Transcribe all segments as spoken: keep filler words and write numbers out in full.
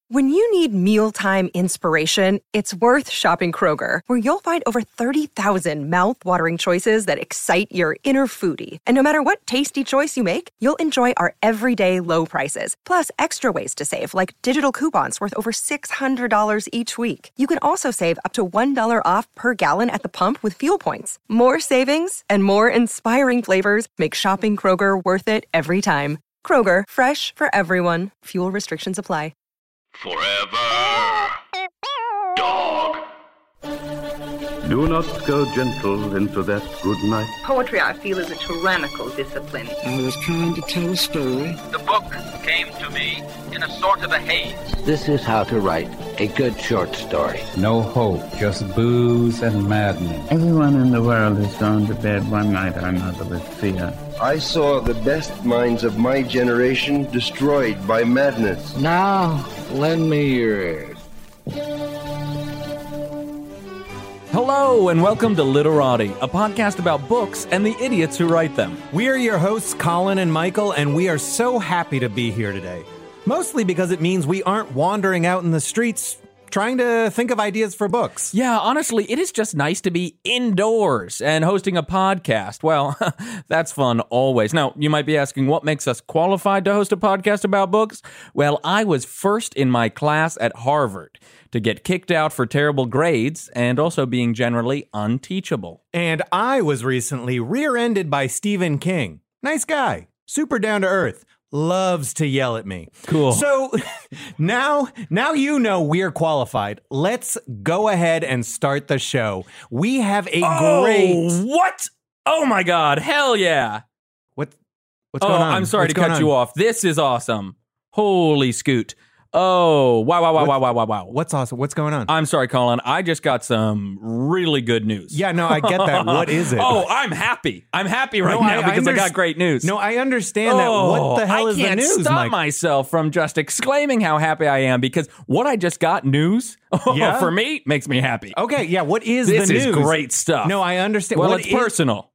When you need mealtime inspiration, it's worth shopping Kroger, where you'll find over thirty thousand mouth-watering choices that excite your inner foodie. And no matter what tasty choice you make, you'll enjoy our everyday low prices, plus extra ways to save, like digital coupons worth over six hundred dollars each week. You can also save up to one dollar off per gallon at the pump with fuel points. More savings and more inspiring flavors make shopping Kroger worth it every time. Kroger, fresh for everyone. Fuel restrictions apply. Forever Dog. Do not go gentle into that good night. Poetry, I feel, is a tyrannical discipline. I was trying to tell a story. The book came to me in a sort of a haze. This is how to write a good short story. No hope, just booze and madness. Everyone in the world has gone to bed one night or another with fear. I saw the best minds of my generation destroyed by madness. Now, lend me your ears. Hello and welcome to Literati, a podcast about books and the idiots who write them. We are your hosts, Colin and Michael, and we are so happy to be here today. Mostly because it means we aren't wandering out in the streets trying to think of ideas for books. Yeah, honestly, it is just nice to be indoors and hosting a podcast. Well, that's fun always. Now, you might be asking, what makes us qualified to host a podcast about books? Well, I was first in my class at Harvard to get kicked out for terrible grades and also being generally unteachable. And I was recently rear-ended by Stephen King. Nice guy, super down to earth. Loves to yell at me. Cool. So now, now you know we're qualified. Let's go ahead and start the show. We have a oh, great... What? Oh my God, hell yeah. What? What's oh, going on? I'm sorry what's to cut on? you off. This is awesome. Holy scoot. Oh, wow, wow, wow, what, wow, wow, wow, wow. What's awesome? What's going on? I'm sorry, Colin. I just got some really good news. Yeah, no, I get that. What is it? Oh, I'm happy. I'm happy right no, now I, because I, I got great news. No, I understand oh, that. What the hell I is the news, I can't stop Mike? myself from just exclaiming how happy I am because what I just got, news, yeah? for me, makes me happy. Okay, yeah, what is this the news? This is great stuff. No, I understand. Well, what it's is... personal.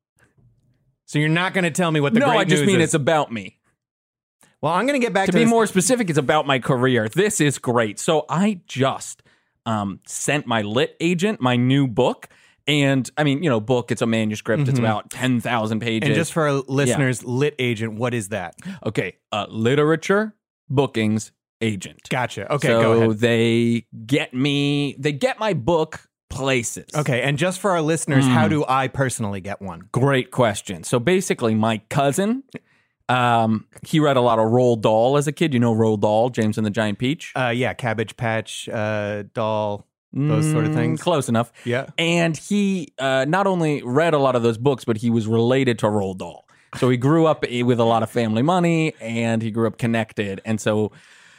So you're not going to tell me what the no, great I just news mean is. it's about me. Well, I'm going to get back to To be this. more specific, it's about my career. This is great. So I just um, sent my lit agent my new book. And, I mean, you know, book, it's a manuscript. Mm-hmm. It's about ten thousand pages. And just for our listeners, yeah. Lit agent, what is that? Okay, uh, literature bookings agent. Gotcha. Okay, so go ahead. they get me, they get my book places. Okay, and just for our listeners, mm. how do I personally get one? Great question. So basically, my cousin... Um, he read a lot of Roald Dahl as a kid. You know Roald Dahl, James and the Giant Peach? Uh, yeah, Cabbage Patch, uh, Doll, those mm, sort of things. Close enough. Yeah. And he uh, not only read a lot of those books, but he was related to Roald Dahl. So he grew up with a lot of family money, and he grew up connected. And so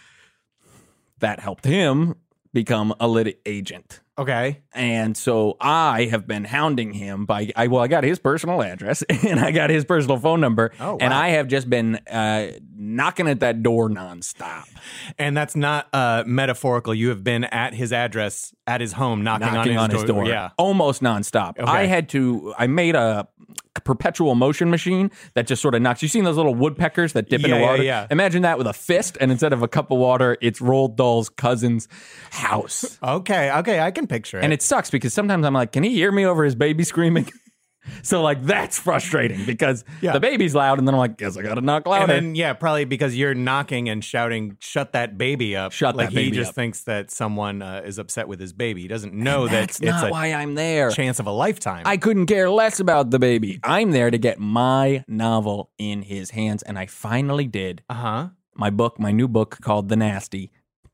that helped him become a lit agent. Okay. And so I have been hounding him by, I, well, I got his personal address and I got his personal phone number. Oh, wow. And I have just been uh, knocking at that door nonstop. And that's not uh, metaphorical. You have been at his address, at his home, knocking, knocking on, his, on his door. door. Yeah. Almost nonstop. Okay. I had to, I made a perpetual motion machine that just sort of knocks. You've seen those little woodpeckers that dip yeah, into water? Yeah, yeah. Imagine that with a fist, and instead of a cup of water, it's Roald Dahl's cousin's house. Okay, okay, I can picture it. And it sucks because sometimes I'm like, can he hear me over his baby screaming? So, like, that's frustrating because yeah. the baby's loud, and then I'm like, guess I gotta knock louder. And then, yeah, probably because you're knocking and shouting, shut that baby up. Shut like that baby he just up. thinks that someone uh, is upset with his baby. He doesn't know and that that's it's not a why I'm there. chance of a lifetime. I couldn't care less about the baby. I'm there to get my novel in his hands, and I finally did. Uh-huh. My book, my new book called The Nasty.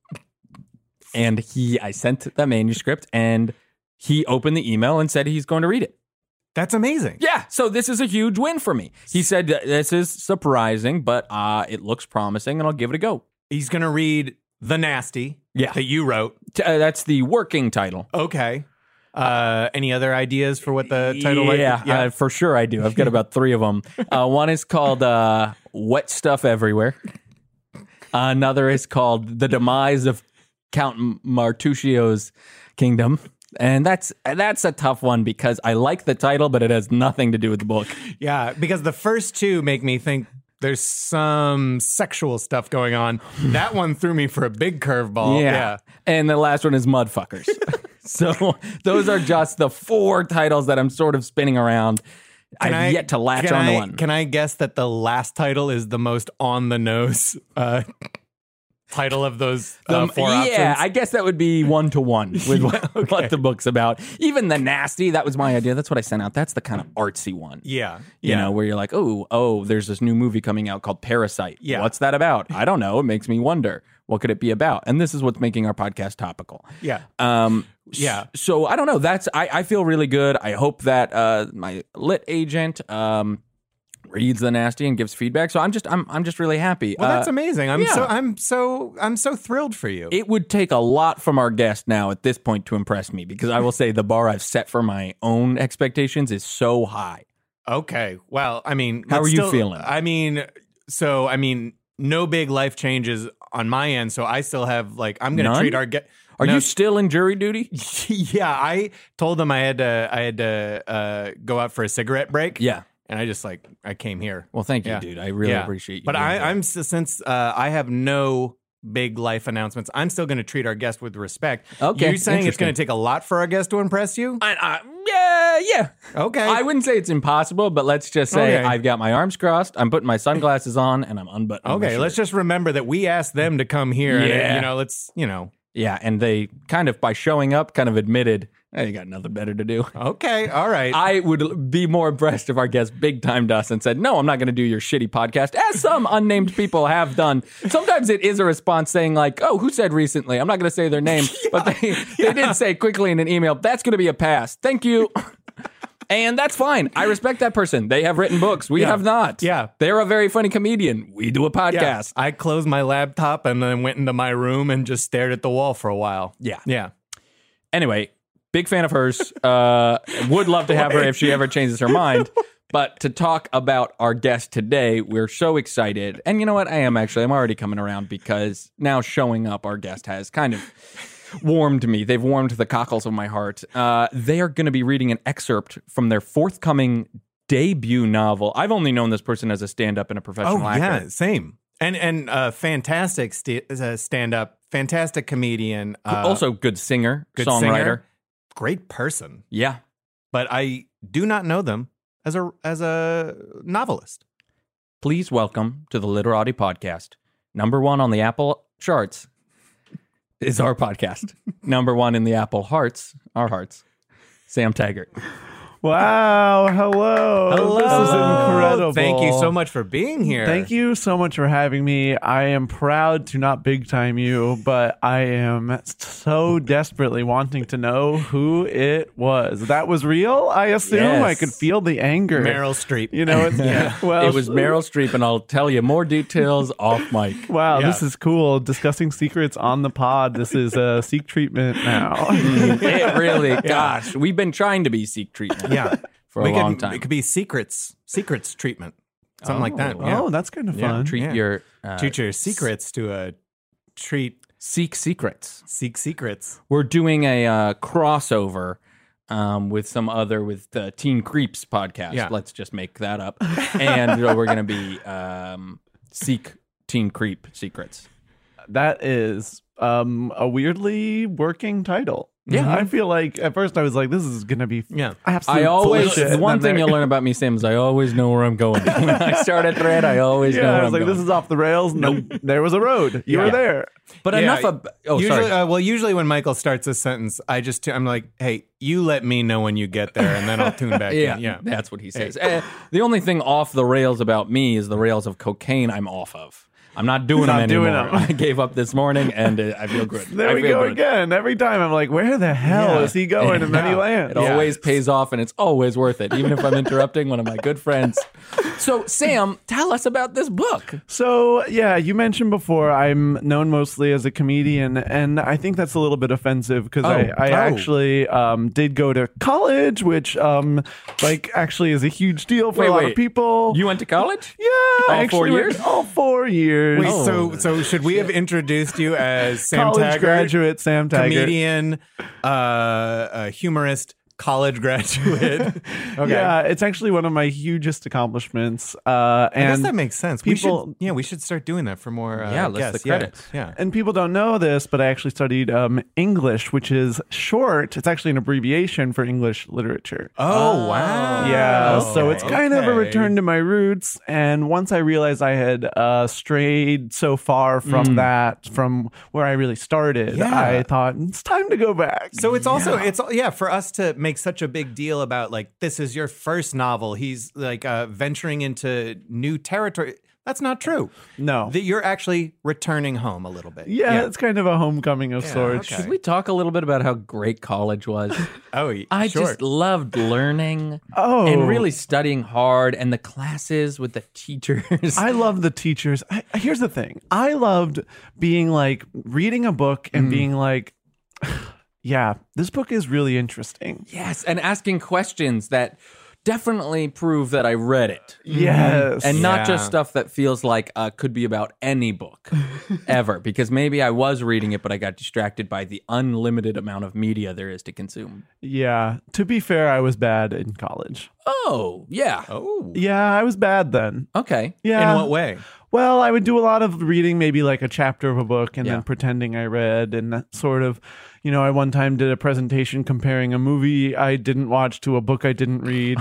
And he, I sent the manuscript, and he opened the email and said he's going to read it. That's amazing. Yeah, so this is a huge win for me. He said, this is surprising, but uh, it looks promising, and I'll give it a go. He's going to read The Nasty yeah. that you wrote. Uh, that's the working title. Okay. Uh, any other ideas for what the title yeah, might be? Yeah, uh, for sure I do. I've got about three of them. Uh, one is called uh, Wet Stuff Everywhere. Another is called The Demise of Count Martuccio's Kingdom. And that's that's a tough one because I like the title, but it has nothing to do with the book. Yeah, because the first two make me think there's some sexual stuff going on. That one threw me for a big curveball. Yeah. yeah. And the last one is Mudfuckers. So those are just the four titles that I'm sort of spinning around. Can I've I, yet to latch can on to I, one. Can I guess that the last title is the most on the nose uh, title of those uh, Um, four yeah, options? I guess that would be one to one with what, okay. what the book's about. Even the nasty, that was my idea. That's what I sent out. That's the kind of artsy one. Yeah. You yeah. know, where you're like, oh, oh, there's this new movie coming out called Parasite. Yeah. What's that about? I don't know. It makes me wonder. What could it be about? And this is what's making our podcast topical. Yeah. Um, Yeah. So I don't know. That's I, I feel really good. I hope that uh, my lit agent um, reads the nasty and gives feedback. So I'm just I'm I'm just really happy. Well, that's Uh, amazing. I'm yeah. so I'm so I'm so thrilled for you. It would take a lot from our guest now at this point to impress me, because I will say the bar I've set for my own expectations is so high. Okay. Well, I mean, How let's are you still- feeling? I mean, so I mean, no big life changes on my end. So I still have like I'm going to None? treat our guest. Are you still in jury duty? Yeah, I told them I had to. I had to uh, go out for a cigarette break. Yeah. And I just like I came here. Well, thank you, Yeah. dude. I really Yeah. appreciate you. But doing I, that. I'm s- since uh, I have no big life announcements, I'm still going to treat our guest with respect. Okay, You're saying it's interesting. going to take a lot for our guest to impress you? I, I, yeah, yeah. Okay. I wouldn't say it's impossible, but let's just say Okay. I've got my arms crossed. I'm putting my sunglasses on, and I'm unbuttoning. my Okay, let's shirt. just remember that we asked them to come here. and, Yeah. you know, let's you know. Yeah, and they kind of, by showing up, kind of admitted, hey, you got nothing better to do. Okay, all right. I would be more impressed if our guest big timed us and said, no, I'm not going to do your shitty podcast, as some unnamed people have done. Sometimes it is a response saying like, oh, who said recently? I'm not going to say their name, yeah, but they, yeah. they did say quickly in an email, that's going to be a pass. Thank you. And that's fine. I respect that person. They have written books. We Yeah. have not. Yeah. They're a very funny comedian. We do a Yeah. podcast. I closed my laptop and then went into my room and just stared at the wall for a while. Yeah. Yeah. Anyway, big fan of hers. Uh, would love to have her if she ever changes her mind. But to talk about our guest today, we're so excited. And you know what? I am actually. I'm already coming around because now showing up, our guest has kind of warmed me. They've warmed the cockles of my heart. Uh, they are going to be reading an excerpt from their forthcoming debut novel. I've only known this person as a stand-up and a professional Oh, actor. yeah, same. And and uh, fantastic st- uh, stand-up, fantastic comedian. Uh, Also good singer, good songwriter. singer, great person. Yeah. But I do not know them as a as a novelist. Please welcome to the Literati Podcast. Number one on the Apple charts is our podcast. Number one in the Apple hearts, our hearts, Sam Taggart. Wow. Hello. Hello. This is incredible. Thank you so much for being here. Thank you so much for having me. I am proud to not big time you, but I am so desperately wanting to know who it was. That was real, I assume? Yes. I could feel the anger. Meryl Streep. You know, it's, Yeah. well, It was Meryl Streep, and I'll tell you more details off mic. Wow, Yeah. this is cool. Discussing secrets on the pod. This is a Seek treatment now. It really, gosh, we've been trying to be Seek Treatment Yeah. for we a could, long time. It could be secrets, secrets treatment, something like that. Oh, Yeah. that's kind of Yeah, fun. treat Yeah. your uh, Treat your secrets to a treat. Seek Secrets. Seek secrets. We're doing a uh, crossover um, with some other, with the Teen Creeps podcast. Yeah. Let's just make that up. And uh, we're going to be um, Seek Teen Creep Secrets. That is um, a weirdly working title. Yeah. I feel like at first I was like, this is going to be Yeah. absolute I always, bullshit. the one And thing then you'll there- learn about me, Sam, is I always know where I'm going. When I start a thread, I always know Yeah, where I was I'm like, going. this is off the rails. And then there was a road. You Yeah. were there. But Yeah, enough of, oh, usually, sorry. uh, well, usually when Michael starts a sentence, I just I'm like, hey, you let me know when you get there, and then I'll tune back Yeah, in. Yeah, that's what he says. Uh, the only thing off the rails about me is the rails of cocaine I'm off of. I'm not doing Not them doing anymore. them. I gave up this morning, and uh, I feel good. There I we feel go good. again. Every time I'm like, where the hell Yeah. is he going? And then he Yeah. lands. It always pays off, and it's always worth it, even if I'm interrupting one of my good friends. So, Sam, tell us about this book. So, yeah, you mentioned before I'm known mostly as a comedian, and I think that's a little bit offensive because I, I Oh. actually um, did go to college, which, um, like, actually is a huge deal for Wait, a lot wait. of people. You went to college? yeah, I All actually four went- years? All four years. Wait, Oh, so so should we have introduced you as Sam college Taggart, graduate Sam Taggart. comedian, uh, uh, humorist, college graduate. Okay. Yeah, it's actually one of my hugest accomplishments. Uh, and I guess that makes sense. People, we should, yeah, we should start doing that for more. Uh, Yeah, list guests. the credits. Yeah, yeah. And people don't know this, but I actually studied um, English, which is short. It's actually an abbreviation for English literature. Oh, wow. Yeah, Okay. so it's kind of a Okay. return to my roots. And once I realized I had uh, strayed so far from Mm. that, from where I really started, Yeah. I thought it's time to go back. So it's also it's yeah for us to make such a big deal about like this is your first novel. He's like uh, venturing into new territory. That's not true. No, that you're actually returning home a little bit. Yeah, it's kind of a homecoming of Yeah, sorts. okay. Should we talk a little bit about how great college was? Oh, I sure. just loved learning Oh. and really studying hard, and the classes with the teachers. I loved the teachers. I, here's the thing. I loved being like reading a book and Mm. being like, yeah, this book is really interesting. Yes, and asking questions that definitely prove that I read it. Yes. And not Yeah. just stuff that feels like uh, could be about any book ever, because maybe I was reading it, but I got distracted by the unlimited amount of media there is to consume. Yeah. To be fair, I was bad in college. Oh, yeah. Oh. Yeah, I was bad then. Okay. Yeah. In what way? Well, I would do a lot of reading, maybe like a chapter of a book and Yeah. then pretending I read and that sort of, you know, I one time did a presentation comparing a movie I didn't watch to a book I didn't read.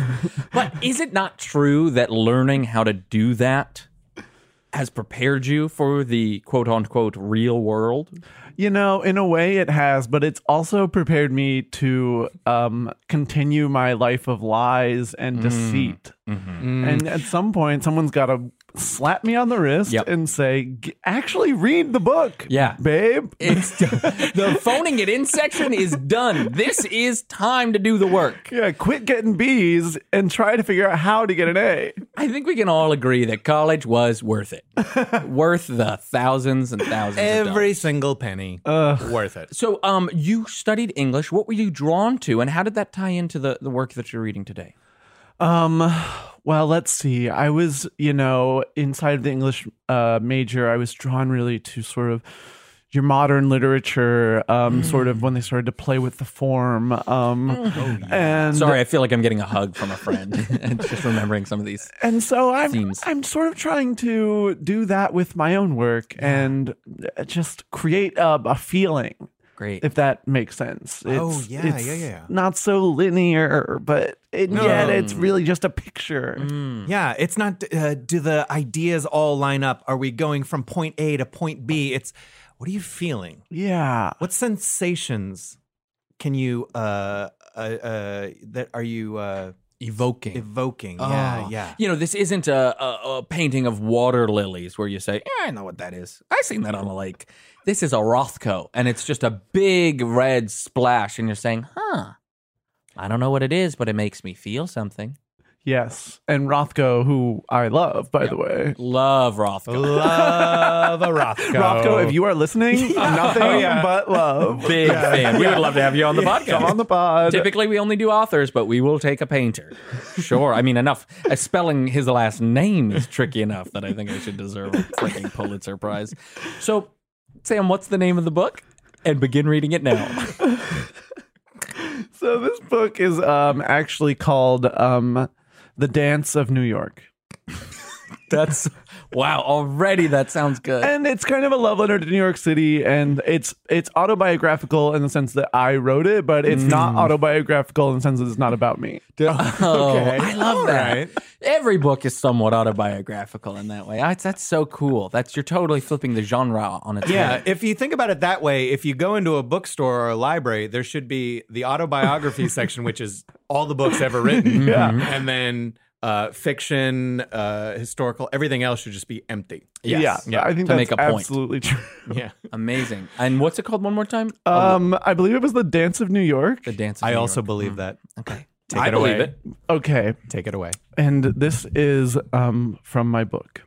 But is it not true that learning how to do that has prepared you for the quote unquote real world? You know, in a way it has, but it's also prepared me to um, continue my life of lies and deceit. Mm-hmm. And at some point, someone's got to slap me on the wrist Yep. and say, "G- actually read the book. Yeah. Babe. It's the phoning it in section is done. This is time to do the work. Yeah, quit getting B's and try to figure out how to get an A. I think we can all agree that college was worth it. Worth the thousands and thousands of Every dollars. single penny. Ugh. Worth it. So um you studied English. What were you drawn to, and how did that tie into the, the work that you're reading today? Um, well, let's see. I was, you know, inside of the English uh, major, I was drawn really to sort of your modern literature, um, sort of when they started to play with the form. Um, and Sorry, I feel like I'm getting a hug from a friend and just remembering some of these. And so I'm themes. I'm sort of trying to do that with my own work and just create a, a feeling. Great. If that makes sense. It's, Oh, yeah, it's yeah, yeah. not so linear, but it, No. yet it's really just a picture. Mm. Yeah, it's not. Uh, do the ideas all line up? Are we going from point A to point B? It's what are you feeling? Yeah. What sensations can you uh uh, uh that are you uh Evoking. evoking? Yeah, Oh. yeah. You know, this isn't a, a, a painting of water lilies where you say, yeah, I know what that is. I've seen that on a lake. This is a Rothko, and it's just a big red splash, and you're saying, huh, I don't know what it is, but it makes me feel something. Yes. And Rothko, who I love, by the way. Love Rothko. Love a Rothko. Rothko, if you are listening, nothing Oh, yeah. but love. Big fan. We would love to have you on the podcast. Come on the pod. Typically, we only do authors, but we will take a painter. Sure. I mean, enough. Uh, spelling his last name is tricky enough that I think I should deserve a freaking Pulitzer Prize. So, Sam, what's the name of the book? And begin reading it now. So this book is um, actually called um, The Dance of New York. That's, wow, already that sounds good. And it's kind of a love letter to New York City, and it's it's autobiographical in the sense that I wrote it, but it's not autobiographical in the sense that it's not about me. Oh, Okay. I love All that. right. Every book is somewhat autobiographical in that way. That's, that's so cool. That's You're totally flipping the genre on its Yeah, head. if you think about it that way, if you go into a bookstore or a library, there should be the autobiography section, which is all the books ever written. Yeah. And then uh, fiction, uh, historical, everything else should just be empty. Yes. Yeah, I think to that's make a point. absolutely true. Yeah. Amazing. And what's it called one more time? Um, I believe it was The Dance of New York. The Dance of I New also York. believe that. Okay. Take I it believe away. it. Okay, Take it away. and this is um, from my book.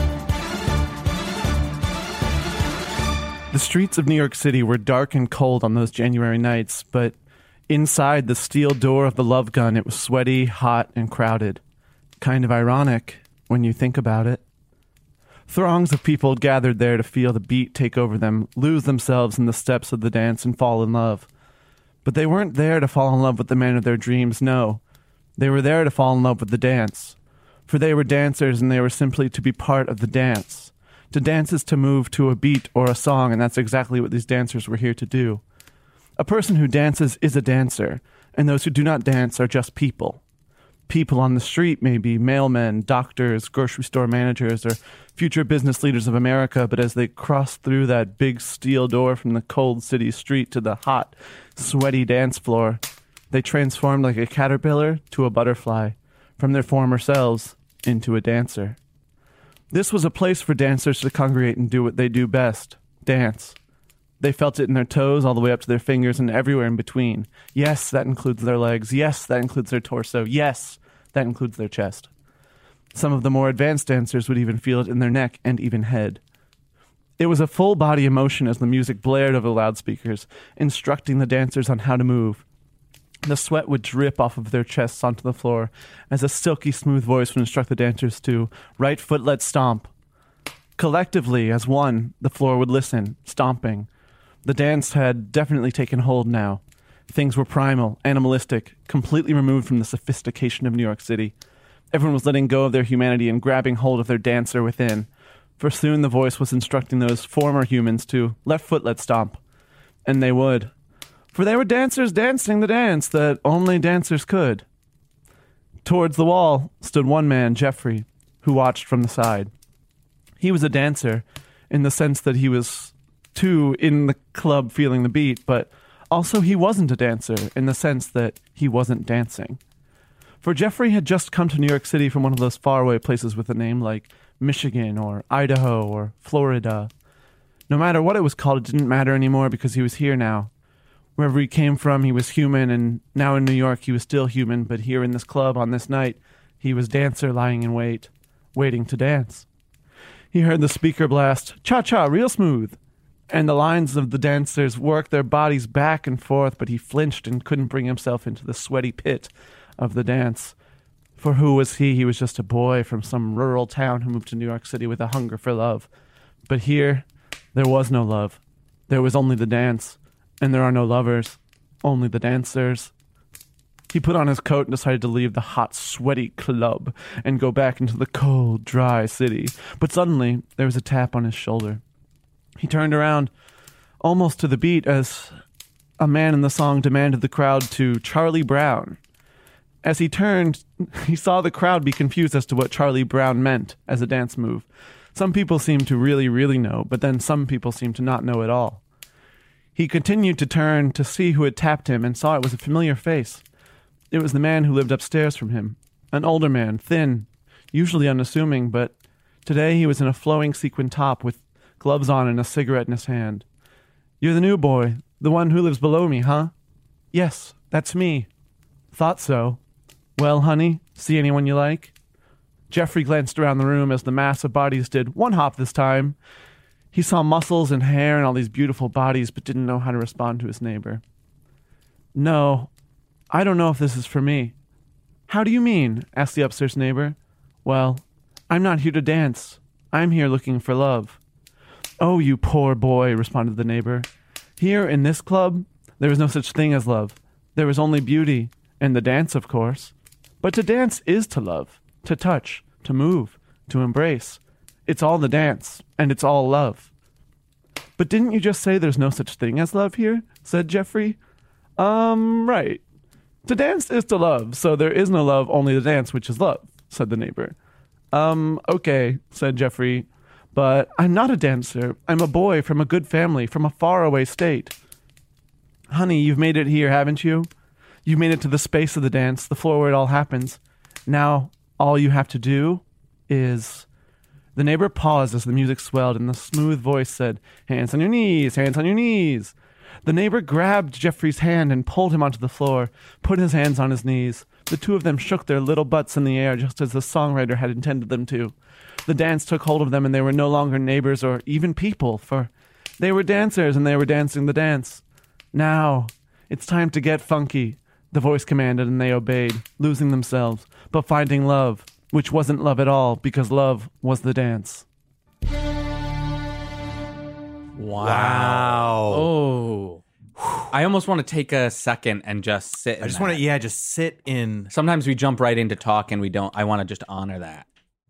The streets of New York City were dark and cold on those January nights, but inside the steel door of the Love Gun, it was sweaty, hot, and crowded. Kind of ironic when you think about it. Throngs of people gathered there to feel the beat take over them, lose themselves in the steps of the dance, and fall in love. But they weren't there to fall in love with the man of their dreams, no. They were there to fall in love with the dance. For they were dancers, and they were simply to be part of the dance. To dance is to move to a beat or a song, and that's exactly what these dancers were here to do. A person who dances is a dancer, and those who do not dance are just people. People on the street may be mailmen, doctors, grocery store managers, or future business leaders of America, but as they cross through that big steel door from the cold city street to the hot, sweaty dance floor, they transformed like a caterpillar to a butterfly, from their former selves into a dancer. This was a place for dancers to congregate and do what they do best, dance. They felt it in their toes all the way up to their fingers and everywhere in between. Yes, that includes their legs. Yes, that includes their torso. Yes, that includes their chest. Some of the more advanced dancers would even feel it in their neck and even head. It was a full-body emotion as the music blared over the loudspeakers, instructing the dancers on how to move. The sweat would drip off of their chests onto the floor as a silky smooth voice would instruct the dancers to right foot, let's stomp. Collectively, as one, the floor would listen, stomping. The dance had definitely taken hold now. Things were primal, animalistic, completely removed from the sophistication of New York City. Everyone was letting go of their humanity and grabbing hold of their dancer within. For soon the voice was instructing those former humans to left foot, let's stomp. And they would. For they were dancers dancing the dance that only dancers could. Towards the wall stood one man, Jeffrey, who watched from the side. He was a dancer in the sense that he was, too, in the club feeling the beat, but also he wasn't a dancer in the sense that he wasn't dancing. For Jeffrey had just come to New York City from one of those faraway places with a name like Michigan or Idaho or Florida. No matter what it was called, it didn't matter anymore because he was here now. Wherever he came from, he was human, and now in New York, he was still human, but here in this club on this night, he was dancer lying in wait, waiting to dance. He heard the speaker blast, cha-cha, real smooth, and the lines of the dancers worked their bodies back and forth, but he flinched and couldn't bring himself into the sweaty pit of the dance. For who was he? He was just a boy from some rural town who moved to New York City with a hunger for love. But here, there was no love. There was only the dance. And there are no lovers, only the dancers. He put on his coat and decided to leave the hot, sweaty club and go back into the cold, dry city. But suddenly, there was a tap on his shoulder. He turned around, almost to the beat, as a man in the song demanded the crowd to Charlie Brown. As he turned, he saw the crowd be confused as to what Charlie Brown meant as a dance move. Some people seemed to really, really know, but then some people seemed to not know at all. He continued to turn to see who had tapped him and saw it was a familiar face. It was the man who lived upstairs from him. An older man, thin, usually unassuming, but today he was in a flowing sequin top with gloves on and a cigarette in his hand. You're the new boy, the one who lives below me, huh? Yes, that's me. Thought so. Well, honey, see anyone you like? Jeffrey glanced around the room as the mass of bodies did one hop this time. He saw muscles and hair and all these beautiful bodies, but didn't know how to respond to his neighbor. No, I don't know if this is for me. How do you mean? Asked the upstairs neighbor. Well, I'm not here to dance. I'm here looking for love. Oh, you poor boy, responded the neighbor. Here in this club, there is no such thing as love. There is only beauty, and the dance, of course. But to dance is to love, to touch, to move, to embrace. It's all the dance, and it's all love. But didn't you just say there's no such thing as love here? Said Jeffrey. Um, right. To dance is to love, so there is no love, only the dance, which is love, said the neighbor. Um, okay, said Jeffrey, but I'm not a dancer. I'm a boy from a good family, from a faraway state. Honey, you've made it here, haven't you? You've made it to the space of the dance, the floor where it all happens. Now, all you have to do is... The neighbor paused as the music swelled, and the smooth voice said, hands on your knees, hands on your knees. The neighbor grabbed Jeffrey's hand and pulled him onto the floor, put his hands on his knees. The two of them shook their little butts in the air just as the songwriter had intended them to. The dance took hold of them, and they were no longer neighbors or even people, for they were dancers, and they were dancing the dance. Now, it's time to get funky, the voice commanded, and they obeyed, losing themselves, but finding love. Which wasn't love at all, because love was the dance. Wow. Wow. Oh. I almost want to take a second and just sit. In I just that. want to, yeah, just sit in. Sometimes we jump right into talk and we don't. I want to just honor that.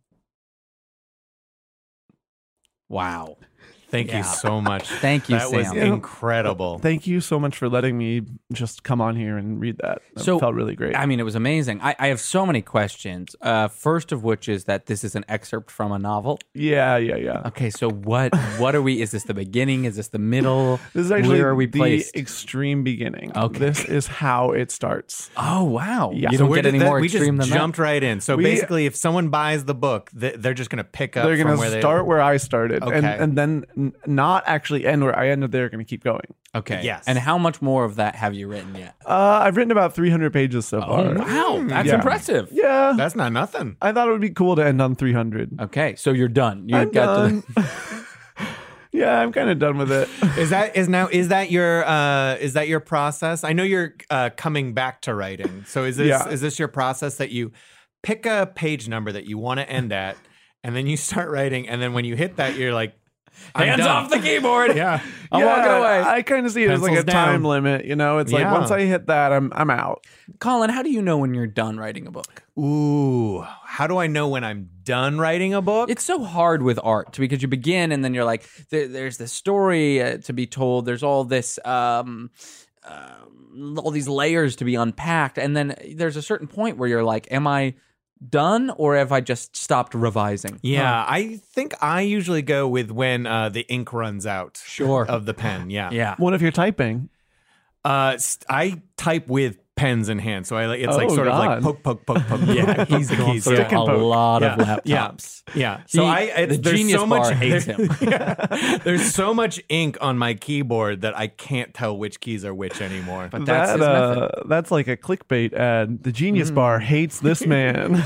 Wow. Thank Yeah. you so much. Thank you, That Sam. was incredible. Thank you so much for letting me just come on here and read that. It So felt really great. I mean, it was amazing. I, I have so many questions. Uh, first of which is that this is an excerpt from a novel. Yeah, yeah, yeah. Okay, so what what are we? Is this the beginning? Is this the middle? This is actually Where are we the placed? extreme beginning. Okay. This is how it starts. Oh wow! Yeah. You So don't We're get just- any that- more we extreme just than jumped right in. So We- basically, if someone buys the book, th- they're just going to pick up. They're from going where to they start where I started, Okay. and and then n- not actually end where I ended. They're going to keep going. that. Okay. Yes. And how much more of that have you written yet? Uh, I've written about three hundred pages so far. Oh wow, that's Yeah. impressive. Yeah, That's not nothing. I thought it would be cool to end on three hundred. Okay, so you're done. You I'm got done. to. Yeah, I'm kind of done with it. Is that is now is that your uh, is that your process? I know you're uh, coming back to writing. So is this Yeah. is this your process that you pick a page number that you want to end at, and then you start writing, and then when you hit that, you're like, I'm Hands done. off the keyboard. Yeah. I'm Yeah, walking away. I kind of see it as like a Pencils time down. limit. You know, it's like Yeah. once I hit that, I'm I'm out. Colin, how do you know when you're done writing a book? Ooh, how do I know when I'm done writing a book? It's so hard with art because you begin and then you're like, there, there's this story uh, to be told. There's all this, um, uh, all these layers to be unpacked, and then there's a certain point where you're like, am I done or have I just stopped revising? Yeah, I think I usually go with when uh, the ink runs out. Sure. Of the pen. Yeah. Yeah. What if you're typing? Uh, st- I type with pens in hand, so I like it's like Oh, sort of like God. poke, poke, poke, poke. Yeah, keys, the keys. Through Stick and a poke. lot of Yeah, laptops. Yeah. So He- I it's, the there's Genius so Bar much hates him. Yeah. There's so much ink on my keyboard that I can't tell which keys are which anymore. But that's that, his uh, method. that's like a clickbait ad. The Genius Bar hates this man.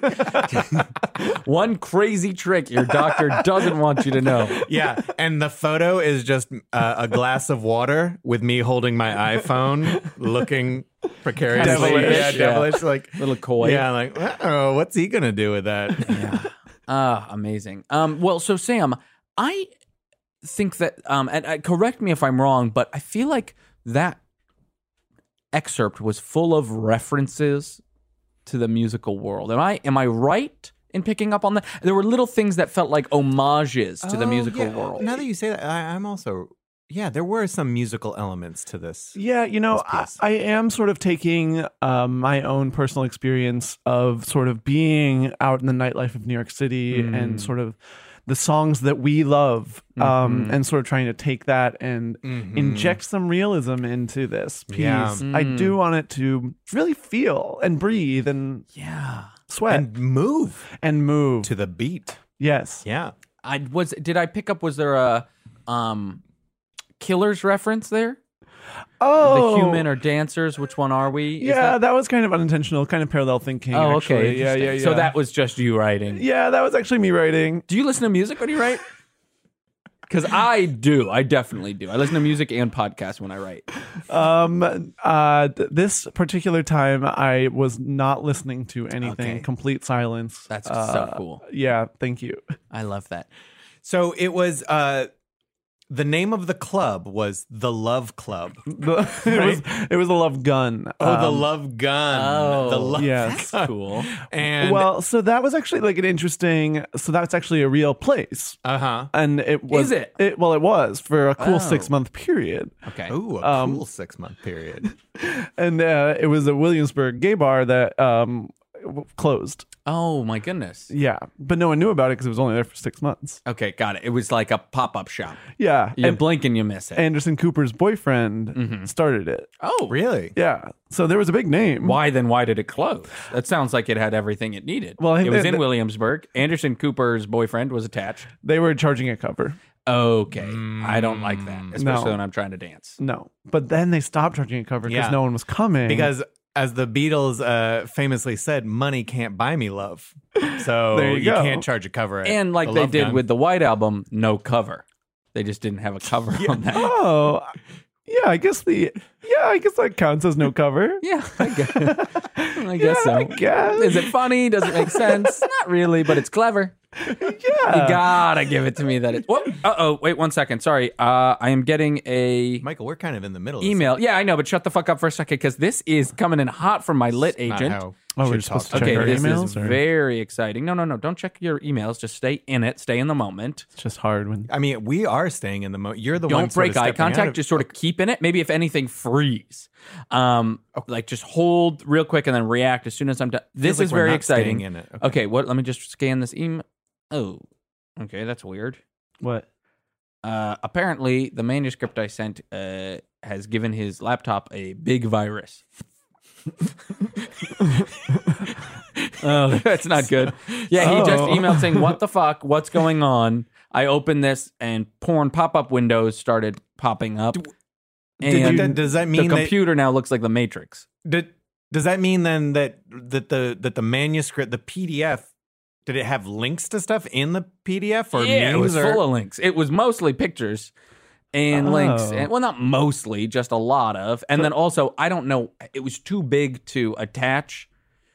One crazy trick your doctor doesn't want you to know. Yeah, and the photo is just uh, a glass of water with me holding my iPhone, looking precarious. Devilish, Yeah, yeah. devilish. Like Little coy. Yeah, like oh, what's he gonna do with that? Yeah. Ah, amazing. Um, well, so Sam, I think that, um, and uh, correct me if I'm wrong, but I feel like that excerpt was full of references to the musical world. Am I am I right in picking up on that? There were little things that felt like homages to the Oh, musical yeah. world. Now that you say that, I, I'm also yeah. There were some musical elements to this. Yeah, you know, I, piece. I am sort of taking um, my own personal experience of sort of being out in the nightlife of New York City Mm. and sort of the songs that we love, um, Mhm. and sort of trying to take that and Mhm. inject some realism into this piece. Yeah. I Mm. do want it to really feel and breathe and Yeah. sweat And move and move. to the beat. Yes. Yeah. I was. Did I pick up? Was there a um, Killers reference there? Oh, The human or dancers? Which one are we? Is yeah, that- that was kind of unintentional, kind of parallel thinking. Oh, actually. okay. Yeah, yeah, interesting. yeah. So that was just you writing. yeah, that was actually me writing. Do you listen to music when you write? Because I do. I definitely do. I listen to music and podcasts when I write. Um, uh, th- this particular time, I was not listening to anything. Okay. Complete silence. That's Uh, so cool. Yeah, thank you. I love that. So it was. Uh, the name of the club was the Love Club. The- it was it was a love gun. Oh, the Um, Love Gun. Oh, the Love yes. That's cool. And well, so that was actually like an interesting. So that's actually a real place, uh huh. and it was. Is it? It well, it was for a cool Oh. six month period, Okay. Ooh, a Um, cool six month period. and uh, it was a Williamsburg gay bar that um w- closed. Oh my goodness. Yeah, but no one knew about it because it was only there for six months. Okay, got it. It was like a pop-up shop. Yeah, You and blink and you miss it. Anderson Cooper's boyfriend Mhm. started it. Oh, Really? Yeah, so there was a big name. Why then? Why did it close? That sounds like it had everything it needed. Well, it was they- in they- Williamsburg. Anderson Cooper's boyfriend was attached. They were charging a cover. Okay, I don't like that, especially No. when I'm trying to dance. No, but then they stopped charging a cover because Yeah. no one was coming. Because as the Beatles uh, famously said, money can't buy me love. So There you go. can't charge a cover. at And like the they Love did Gun. with the White Album, no cover. They just didn't have a cover on that. oh, yeah, I guess the yeah, I guess that counts as no cover. Yeah, I guess, I guess Yeah, so. I guess. Is it funny? Does it make sense? Not really, but it's clever. Yeah. You gotta give it to me that it's. Whoa, uh oh, wait one second. Sorry. Uh, I am getting a Michael, we're kind of in the middle. email. Yeah, I know, but shut the fuck up for a second because this is coming in hot from my lit Not agent. how Oh, we're should supposed talk to check Okay, our this emails, is or- very exciting. No, no, no. Don't check your emails. Just stay in it. Stay in the moment. It's just hard when. I mean, we are staying in the mo. You're the one. Don't sort break of eye stepping out contact. of- Just sort of keep in it. Maybe if anything, freeze. Um, like just hold real quick and then react as soon as I'm done. This like is we're very not exciting. staying in it. Okay. Okay. What? Let me just scan this email. Oh, okay. That's weird. What? Uh, apparently, the manuscript I sent uh, has given his laptop a big virus. Oh, that's not good. Yeah, he just Oh. emailed saying, "What the fuck? What's going on?" I opened this, and porn pop-up windows started popping up. Did And that- does that mean the that- computer now looks like the Matrix? Did, does that mean then that that the that the manuscript, the P D F, did it have links to stuff in the P D F or Yeah, it memes was or? full of links. It was mostly pictures and Oh. links. And, well, not mostly, just a lot of. And then also, I don't know, it was too big to attach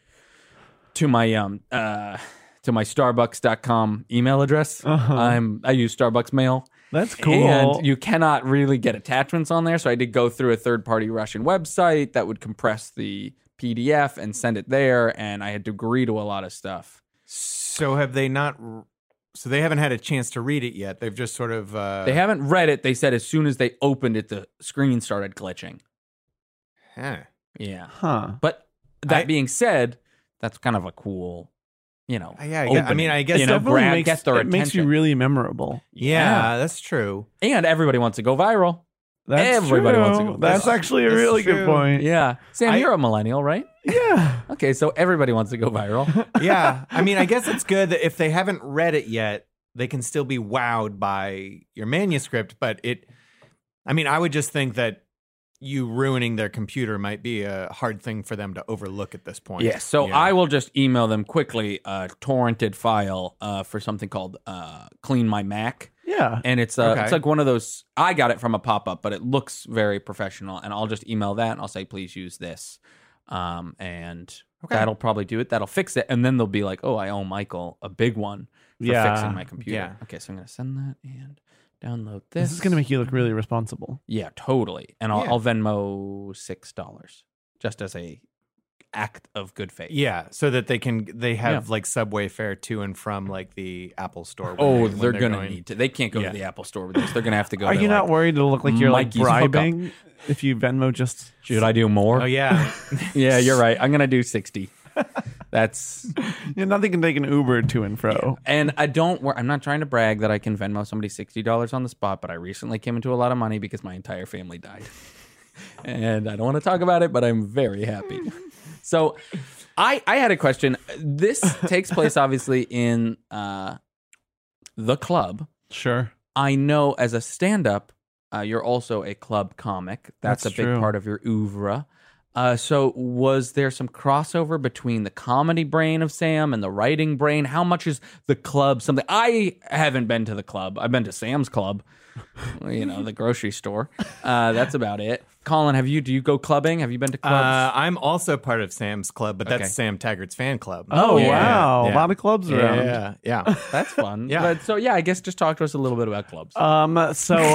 to my um uh to my starbucks dot com email address. Uh-huh. I'm I use Starbucks Mail. That's cool. And you cannot really get attachments on there, so I did go through a third-party Russian website that would compress the P D F and send it there, and I had to agree to a lot of stuff. So have they not? So they haven't had a chance to read it yet. They've just sort of. Uh, They haven't read it. They said as soon as they opened it, the screen started glitching. Huh. Yeah. Huh. But that I- being said, that's kind of a cool, you know. Uh, yeah, I guess- I mean, I guess you know, Definitely grab, makes, get their it attention. makes you really memorable. Yeah, that's true. And everybody wants to go viral. That's Everybody true. wants to go That's viral. actually a That's really true. good point. Yeah. Sam, I- you're a millennial, right? Yeah. Okay, so everybody wants to go viral. Yeah, I mean, I guess it's good that if they haven't read it yet, they can still be wowed by your manuscript. But it, I mean, I would just think that you ruining their computer might be a hard thing for them to overlook at this point. Yes. So Yeah. I will just email them quickly a torrented file uh, for something called uh, Clean My Mac. Yeah. And it's uh, Okay. it's like one of those. I got it from a pop up, but it looks very professional. And I'll just email that and I'll say, please use this, um, and Okay. that'll probably do it. That'll fix it, and then they'll be like, oh, I owe Michael a big one for Yeah. fixing my computer. Yeah. Okay, so I'm gonna send that and download this. This is going to make you look really responsible. Yeah, totally. And I'll, Yeah. I'll Venmo six dollars just as a act of good faith. Yeah, so that they can they have Yeah. like subway fare to and from like the Apple store. when Oh, they- when they're, gonna going- need to. They can't go Yeah. to the Apple store with this. They're gonna have to go. Are to, you not like, worried it'll look like you're like Mikey's hookup. bribing if you Venmo just? Should I do more? Oh yeah, Yeah, you're right. I'm gonna do sixty. That's Yeah, nothing can take an Uber to and fro. and I don't. wor- I'm not trying to brag that I can Venmo somebody sixty dollars on the spot, but I recently came into a lot of money because my entire family died, and I don't want to talk about it, but I'm very happy. So, I I had a question. This takes place obviously in uh, the club. Sure. I know as a stand-up, uh, you're also a club comic. That's, That's a big true. part of your oeuvre. Uh, so was there some crossover between the comedy brain of Sam and the writing brain? How much is the club something? I haven't been to the club. I've been to Sam's Club, you know, the grocery store. Uh, that's about it. Colin, have you? Do you go clubbing? Have you been to clubs? uh, I'm also part of Sam's club, but that's Okay. Sam Taggart's fan club. Oh, Yeah. wow. Yeah. A lot of clubs yeah, around. yeah, yeah. That's fun. Yeah. But so yeah, I guess just talk to us a little bit about clubs. Um. So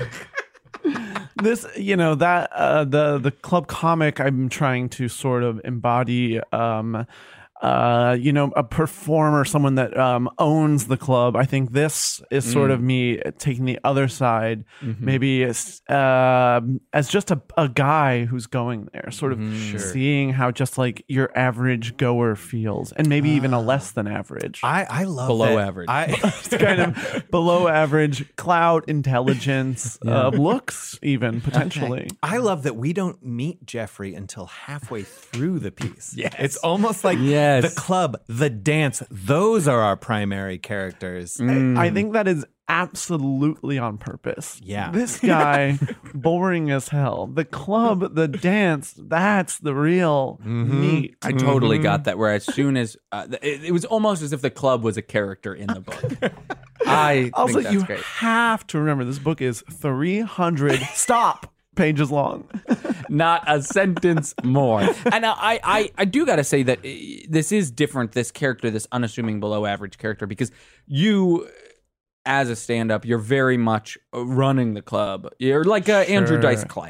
this, you know, that uh, the the club comic I'm trying to sort of embody. Um. Uh, you know, a performer, someone that um, owns the club. I think this is sort Mm. of me taking the other side, Mhm. maybe as, uh, as just a, a guy who's going there, sort of Mm, sure. seeing how just like your average goer feels, and maybe even a less than average. I I love Below that. average. I It's kind of below average cloud intelligence, uh, looks even potentially. I love that we don't meet Jeffrey until halfway through the piece. Yes. It's almost like Yes. the club, the dance, those are our primary characters. Mm. I think that is absolutely on purpose. Yeah. This guy, boring as hell. The club, the dance, that's the real meat. I totally got that. Where as soon as uh, th- it, it was almost as if the club was a character in the book. I Also, think that's you great. have to remember this book is three hundred stop pages long. Not a sentence more. And I, I, I do got to say that this is different, this character, this unassuming below average character, because you, as a stand-up, you're very much running the club. You're like uh, Sure. Andrew Dice Clay.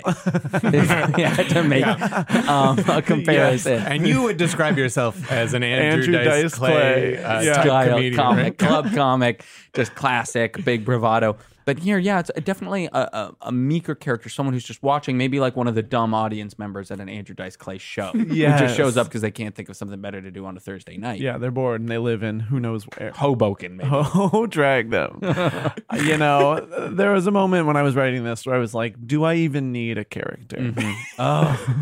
Yeah, to make um, a comparison. Yes. And you would describe yourself as an Andrew, Andrew Dice, Dice Clay, Clay. uh, Yeah. type Style comedian, comic, right? club comic, just classic, big bravado. But here, yeah, it's definitely a, a, a meeker character, someone who's just watching, maybe like one of the dumb audience members at an Andrew Dice Clay show. Who Yes. just shows up because they can't think of something better to do on a Thursday night. Yeah, they're bored and they live in who knows where. Hoboken, maybe. Oh, drag them. You know, there was a moment when I was writing this where I was like, do I even need a character? Mm-hmm. Oh.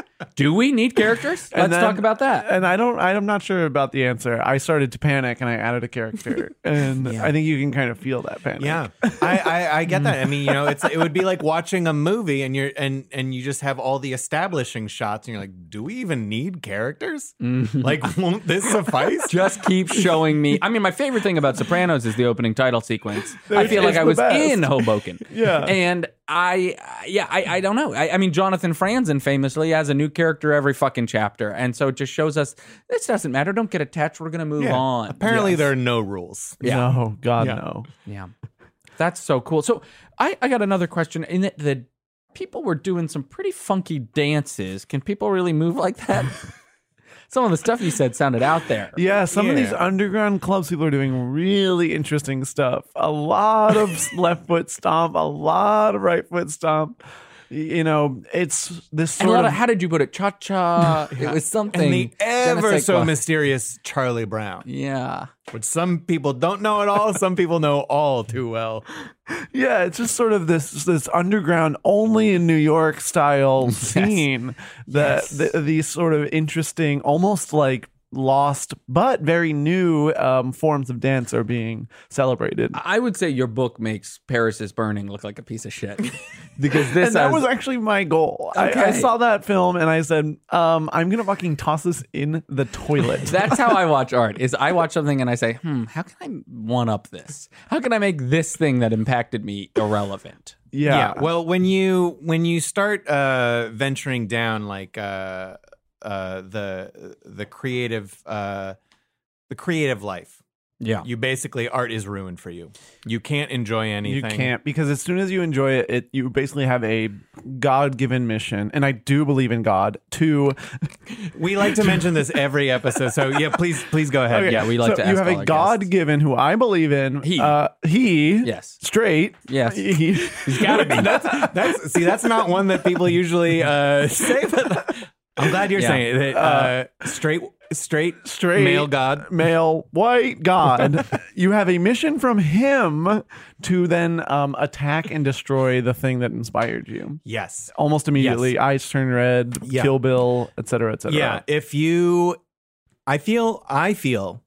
Do we need characters? And Let's then- talk about that. And I don't, I'm not sure about the answer. I started to panic and I added a character. And Yeah. I think you can kind of feel that panic. Yeah, I, I, I get that. I mean, you know, it's it would be like watching a movie and you're and and you just have all the establishing shots and you're like, do we even need characters? Like, won't this suffice? Just keep showing me. I mean, my favorite thing about Sopranos is the opening title sequence. I It's- feel like it's I the was best. in Hoboken. Yeah. And I, yeah, I, I don't know. I, I mean, Jonathan Franzen famously has a new character every fucking chapter. And so it just shows us this doesn't matter. Don't get attached. We're going to move Yeah. on. Apparently, Yes. there are no rules. Yeah. No, God, Yeah. no. Yeah. That's so cool. So I, I got another question. In that the people were doing some pretty funky dances. Can people really move like that? Some of the stuff you said sounded out there. Yeah, some of these Yeah. underground clubs, people are doing really interesting stuff. A lot of left foot stomp, a lot of right foot stomp. Y- You know, it's this And a sort lot of. of, how did you put it? Cha cha. It was something. And the Je ne ever sais so quoi. mysterious Charlie Brown, Yeah. which some people don't know at all, some people know all too well. Yeah, it's just sort of this this underground, only in New York style scene that th- these sort of interesting, almost like lost but very new um, forms of dance are being celebrated. I would say your book makes Paris is Burning look like a piece of shit. Because this And that has- was actually my goal. I, I Okay. saw that film and I said, um, I'm gonna fucking toss this in the toilet. That's how I watch art. Is I watch something and I say, hmm, how can I one up this? How can I make this thing that impacted me irrelevant? yeah. Well, when you when you start uh, venturing down like uh, uh, the the creative uh, the creative life, Yeah. you basically art is ruined for you. You can't enjoy anything. You can't, because as soon as you enjoy it, it you basically have a God-given mission, and I do believe in God. To We like to mention this every episode, so yeah, please please go ahead. Okay, Yeah, we like so to you ask have all a our God-given who I believe in. He. uh, he, Yes. straight. Yes. He, He's got to be. That's, that's see, that's not one that people usually uh, say. But I'm glad you're Yeah. saying it. That, uh, straight, straight, straight male God. male white God. You have a mission from him to then um, attack and destroy the thing that inspired you. Yes. Almost immediately, Yes. eyes turn red, Yeah. Kill Bill, et cetera, et cetera. Yeah. If you, I feel, I feel,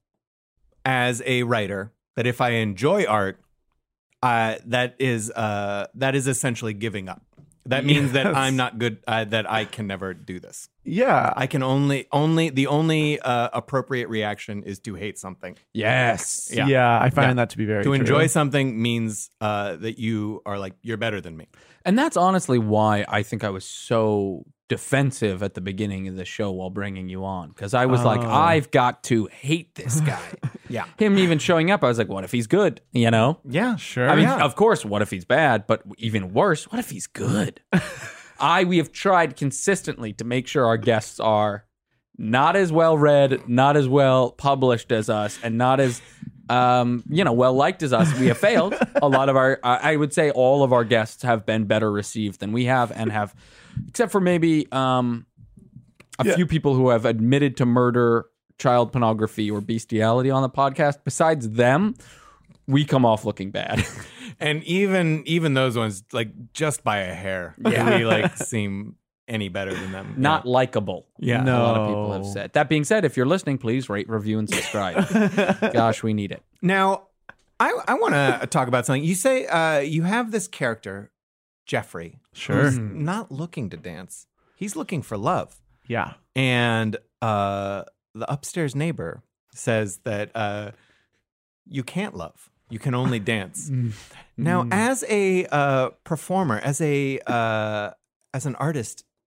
as a writer, that if I enjoy art, uh, that is uh, that is essentially giving up. That means that Yes. I'm not good. Uh, that I can never do this. Yeah. I can only only the only uh, appropriate reaction is to hate something. Yes. Yeah. Yeah, I find Yeah. that to be very To true. enjoy something means uh, that you are like you're better than me. And that's honestly why I think I was so defensive at the beginning of the show while bringing you on. Because I was like, Oh. I've got to hate this guy. Yeah. Him even showing up, I was like, what if he's good? You know? Yeah. Sure. I mean, Yeah. of course, what if he's bad? But even worse, what if he's good? I we have tried consistently to make sure our guests are not as well read, not as well published as us, and not as um, you know, well liked as us. We have failed. A lot of our, I I would say, all of our guests have been better received than we have, and have, except for maybe um, a Yeah. few people who have admitted to murder, child pornography, or bestiality on the podcast. Besides them, we come off looking bad. And even even those ones, like just by a hair, Yeah. we like seem any better than them. Not likable. Yeah. A lot of people have No. said. That being said, if you're listening, please rate, review, and subscribe. Gosh, we need it. Now, I I want to talk about something. You say uh, you have this character, Jeffrey, Sure. who's not looking to dance. He's looking for love. Yeah. And uh, the upstairs neighbor says that uh, you can't love. You can only dance. Now, as a uh, performer, as a uh, as an artist,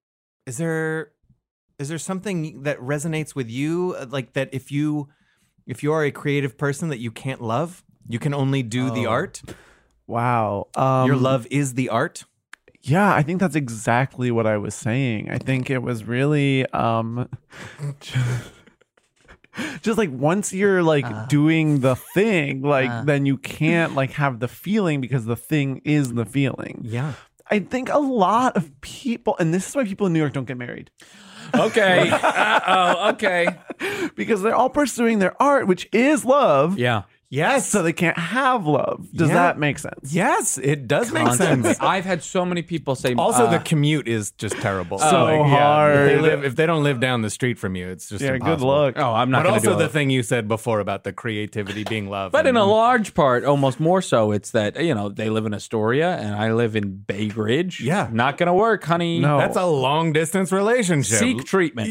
is there is there something that resonates with you, like that if you if you are a creative person that you can't love, you can only do oh. the art? Wow. Um, Your love is the art? Yeah, I think that's exactly what I was saying. I think it was really um just, just like once you're like uh, doing the thing, like uh, then you can't like have the feeling because the thing is the feeling. Yeah. I think a lot of people, and this is why people in New York don't get married. Okay. Uh-oh, okay. Because they're all pursuing their art, which is love. Yeah. Yes. So they can't have love. Does yeah. that make sense? Yes, it does Constantly. make sense. I've had so many people say. Also, uh, the commute is just terrible. So like, hard. Yeah, if, they live, if they don't live down the street from you, it's just yeah, impossible. good luck. Oh, I'm not. But also do the it. thing you said before about the creativity being love. But and, in a large part, almost more so, it's that, you know, they live in Astoria and I live in Bay Ridge. Yeah. Not going to work, honey. No. That's a long distance relationship. Seek treatment.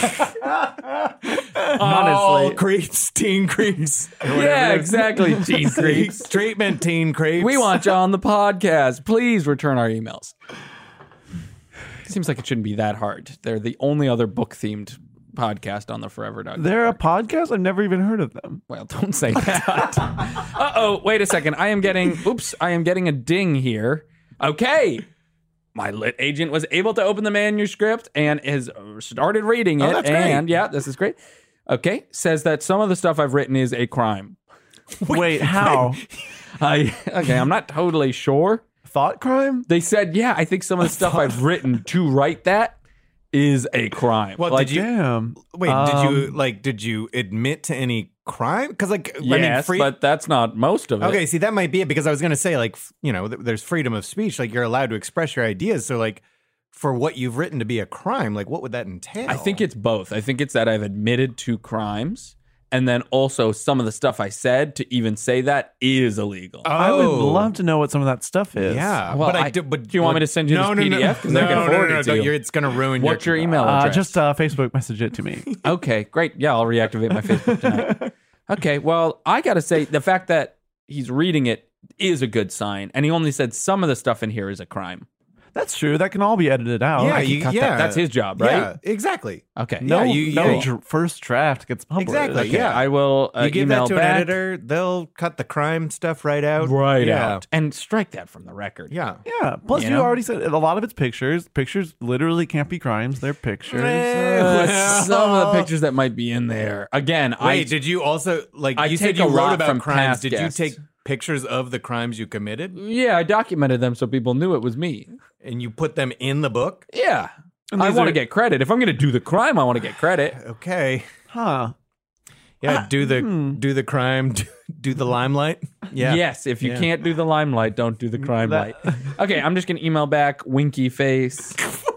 Honestly. Creeps, teen creeps. Yeah, exactly. Teen creeps. Treatment, teen creeps. We want you on the podcast. Please return our emails. Seems like it shouldn't be that hard. They're the only other book-themed podcast on the Forever Dog. They're a podcast? I've never even heard of them. Well, don't say that. Uh-oh, wait a second. I am getting, oops, I am getting a ding here. Okay. My lit agent was able to open the manuscript and has started reading it. Oh, that's great. And yeah, this is great. Okay, says that some of the stuff I've written is a crime. Wait, Wait how? I okay, I'm not totally sure. Thought crime? They said, yeah, I think some of the stuff I've written to write that is a crime. Well, like, did you? Damn. Wait, um, did you like? Did you admit to any crime? Because like, yes, I mean, free- but that's not most of it. Okay, see, that might be it. Because I was going to say, like, f- you know, th- there's freedom of speech. Like, you're allowed to express your ideas. So, like, for what you've written to be a crime, like, what would that entail? I think it's both. I think it's that I've admitted to crimes. And then also some of the stuff I said to even say that is illegal. Oh. I would love to know what some of that stuff is. Yeah. Well, but I, I, do, but, do you want me to send you no, this no, P D F? Because no, I can no, forward no, no, it to no, you. you're, it's going to ruin What's your, your email Uh, address? just uh, Facebook message it to me. Okay, great. Yeah, I'll reactivate my Facebook tonight. Okay, well, I got to say, the fact that he's reading it is a good sign. And he only said some of the stuff in here is a crime. That's true. That can all be edited out. Yeah, I can you, cut yeah. that. That's his job, right? Yeah, exactly. Okay. No, Yeah, you- no yeah. dr- first draft gets published. Exactly. Okay, yeah. I will uh, You give email that to back. an editor, they'll cut the crime stuff right out. Right yeah. out. And strike that from the record. Yeah. Yeah. Plus, You you, know? already said a lot of it's pictures. Pictures literally can't be crimes. They're pictures. Uh, some of the pictures that might be in there. Again, Wait, I did you also, like, I you take said you a wrote lot about from crimes. past Did guests. you take pictures of the crimes you committed yeah, I documented them so people knew it was me. and you put them in the book? Yeah. And I these want to are- get credit. If I'm going to do the crime, I want to get credit. Okay. Huh. Yeah, Ah, do the hmm. do the crime, do, do the limelight. Yeah. Yes, if you Yeah. can't do the limelight, don't do the crime light. Okay, I'm just going to email back winky face.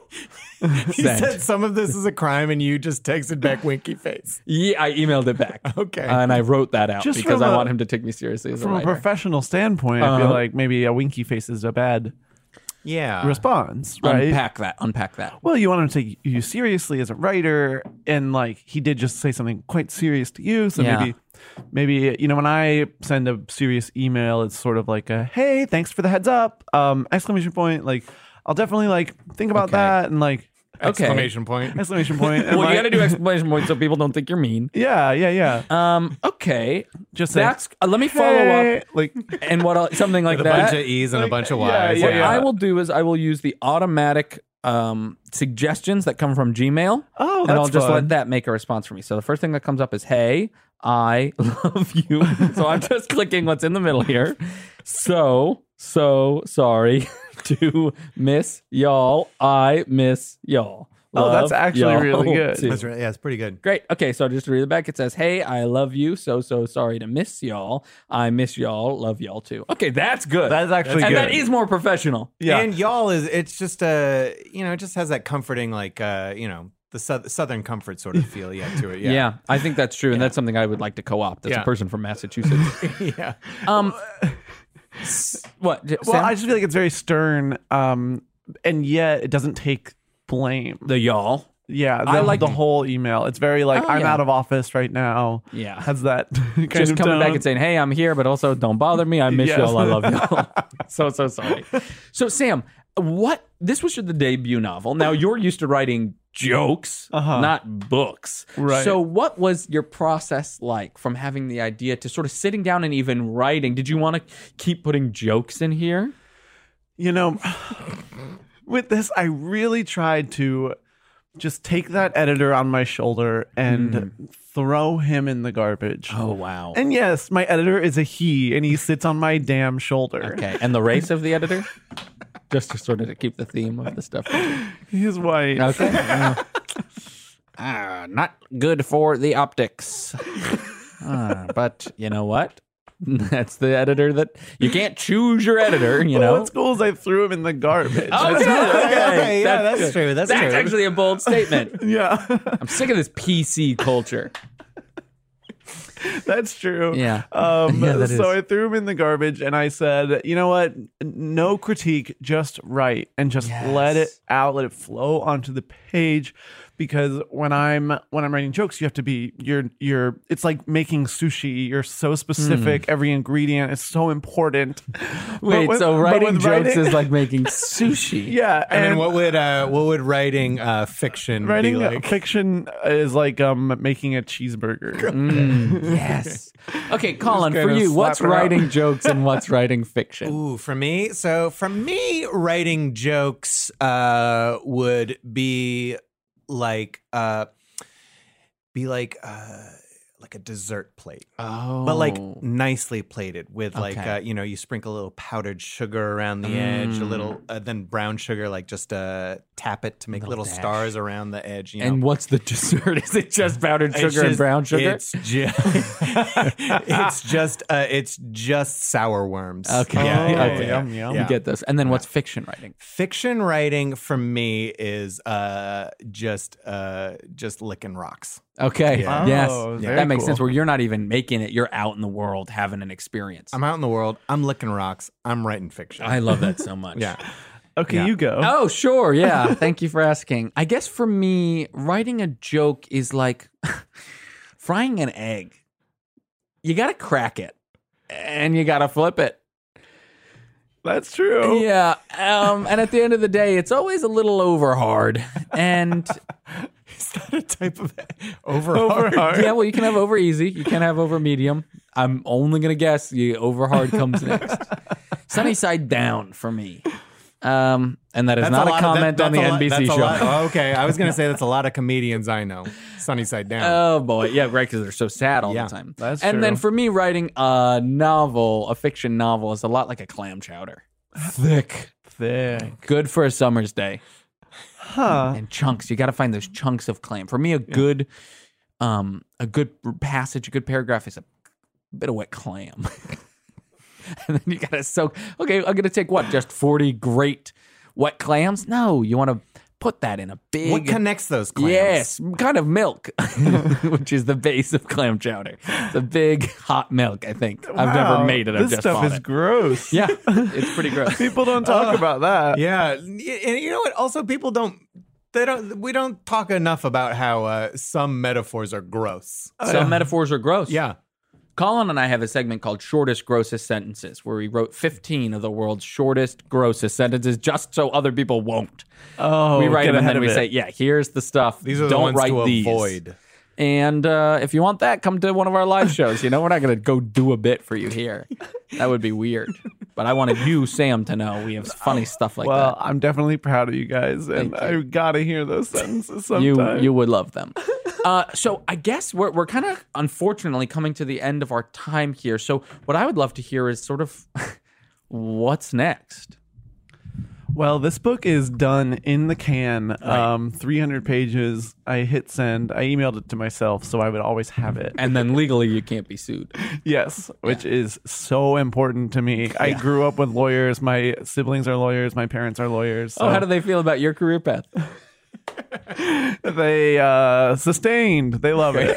He Send. said some of this is a crime, and you just texted back winky face. Yeah, I emailed it back. Okay. And I wrote that out Just because from I a- want him to take me seriously as a From a writer. professional standpoint, I feel Uh-huh. like maybe a winky face is a bad Yeah. response, right? Unpack that. Unpack that. Well, you want him to take you seriously as a writer, and like he did just say something quite serious to you. So Yeah. maybe, maybe you know, when I send a serious email, it's sort of like a "Hey, thanks for the heads up!" Um, exclamation point. Like I'll definitely like think about Okay. that and like Okay. Exclamation point. exclamation point. and, Well, you like- got to do exclamation points so people don't think you're mean. Yeah, yeah, yeah. Um. Okay. Just say, That's. Uh, let me follow "Hey," up. like And what? I'll, something like With a that. bunch of E's and a Like, bunch of yeah, Y's. yeah, What yeah. I will do is I will use the automatic um, suggestions that come from Gmail. Oh, and I'll that's just fun. let that make a response for me. So the first thing that comes up is, "Hey, I love you." So I'm just clicking what's in the middle here. So so sorry to miss y'all. I miss y'all. Oh, that's Love actually y'all really good. too. That's right. Yeah, it's pretty good. Great. Okay, so just to read it back, it says, "Hey, I love you. So, so sorry to miss y'all. I miss y'all. Love y'all too." Okay, that's good. That's actually and good. that is more professional. Yeah. And y'all is, it's just, uh, you know, it just has that comforting, like, uh, you know, the sou- Southern comfort sort of feel yeah, to it. Yeah. Yeah. I think that's true, and that's something I would like to co-opt as Yeah. a person from Massachusetts. Yeah. um, s- what? J- Well, Sam? I just feel like it's very stern, um, and yet it doesn't take blame. the y'all. Yeah, the, I like- the whole email. It's very like Oh, I'm yeah. out of office right now. Yeah. has that kind Just of coming back tone. and saying, "Hey, I'm here, but also don't bother me. I miss Yes. y'all. I love y'all." So so sorry. So Sam, what this was your the debut novel. Now you're used to writing jokes, Uh-huh. not books. Right. So what was your process like from having the idea to sort of sitting down and even writing? Did you want to keep putting jokes in here? You know, with this, I really tried to just take that editor on my shoulder and mm. throw him in the garbage. Oh, wow. And yes, my editor is a he, and he sits on my damn shoulder. Okay. And the race of the editor? Just to sort of keep the theme of the stuff. He's white. Okay. Uh, uh, not good for the optics. Uh, but you know what? That's the editor that you can't choose your editor, you know. Well, what's cool is I threw him in the garbage. Oh, okay, okay, yeah, that's, that's true. That's, that's true. actually a bold statement. Yeah. I'm sick of this P C culture. That's true. Yeah. Um, yeah that so is. I threw him in the garbage and I said, you know what? No critique, just write and just Yes. let it out, let it flow onto the page. Because when I'm when I'm writing jokes, you have to be you're you're it's like making sushi. You're so specific. Mm. Every ingredient is so important. Wait, with, so writing jokes writing, is like making sushi. Yeah, and, and then what would uh, what would writing uh, fiction writing be like? Fiction is like um making a cheeseburger. Mm, yes. Okay, Colin, for you, what's writing jokes and what's writing fiction? Ooh, for me, so for me, writing jokes uh, would be. Like, uh, be like, uh, like a dessert plate. Oh, but like nicely plated with like, Okay. uh, you know, you sprinkle a little powdered sugar around the mm. edge, a little, uh, then brown sugar, like just uh, tap it to make little, little stars around the edge. You know? And what's the dessert? Is it just powdered sugar just, and brown sugar? It's just, it's just, uh, it's just sour worms. Okay, yeah, oh, yeah, okay. yeah, Yum, yum. You get this. And then what's fiction writing? Fiction writing for me is uh, just, uh, just licking rocks. Okay. Yeah. Yes. Oh, that very makes cool. sense. Where you're not even making it. You're out in the world having an experience. I'm out in the world. I'm licking rocks. I'm writing fiction. I love that so much. Yeah. Okay, Yeah. you go. Oh, sure. Yeah. Thank you for asking. I guess for me, writing a joke is like frying an egg. You got to crack it and you got to flip it. That's true. Yeah. Um, and at the end of the day, it's always a little over hard. And is that a type of over hard? Over hard. yeah, well, you can have over easy. You can have over medium. I'm only going to guess the over hard comes next. Sunny side down for me. Um, and that is That's not a, a comment that, on the lot, N B C that's show. A lot, oh, okay, I was going to say that's a lot of comedians I know. Sunny side down. Oh boy, yeah, right, because they're so sad all Yeah, the time. that's and true. then for me, writing a novel, a fiction novel, is a lot like a clam chowder. Thick, Thick. good for a summer's day. Huh. And chunks. You got to find those chunks of clam. For me, a yeah. good, um, a good passage, a good paragraph is a bit of wet clam. And then you got to soak. Okay, I'm gonna take what? Just forty great wet clams? No, you want to put that in a big. What connects those clams? Yes, kind of milk, which is the base of clam chowder. It's a big hot milk. I think wow. I've never made it. I've this just stuff is it. gross. Yeah, it's pretty gross. People don't talk uh, about that. Yeah, and you know what? Also, people don't. They don't. We don't talk enough about how uh, some metaphors are gross. Some uh, metaphors are gross. Yeah. Colin and I have a segment called Shortest, Grossest Sentences, where we wrote fifteen of the world's shortest, grossest sentences just so other people won't. Oh, we write them and then we it. say, yeah, here's the stuff. These are Don't the ones write to these. avoid. And uh, if you want that, come to one of our live shows. You know, we're not going to go do a bit for you here. That would be weird. But I wanted you, Sam, to know we have funny stuff like well, that. Well, I'm definitely proud of you guys, and I got to hear those sentences sometime. You, you would love them. Uh, so I guess we're we're kind of unfortunately coming to the end of our time here. So what I would love to hear is sort of what's next. Well, this book is done in the can, right. um, three hundred pages. I hit send. I emailed it to myself, so I would always have it. And then legally, you can't be sued. Yes, which yeah. is so important to me. Yeah. I grew up with lawyers. My siblings are lawyers. My parents are lawyers. So. Oh, how do they feel about your career path? They uh, sustained. They love it.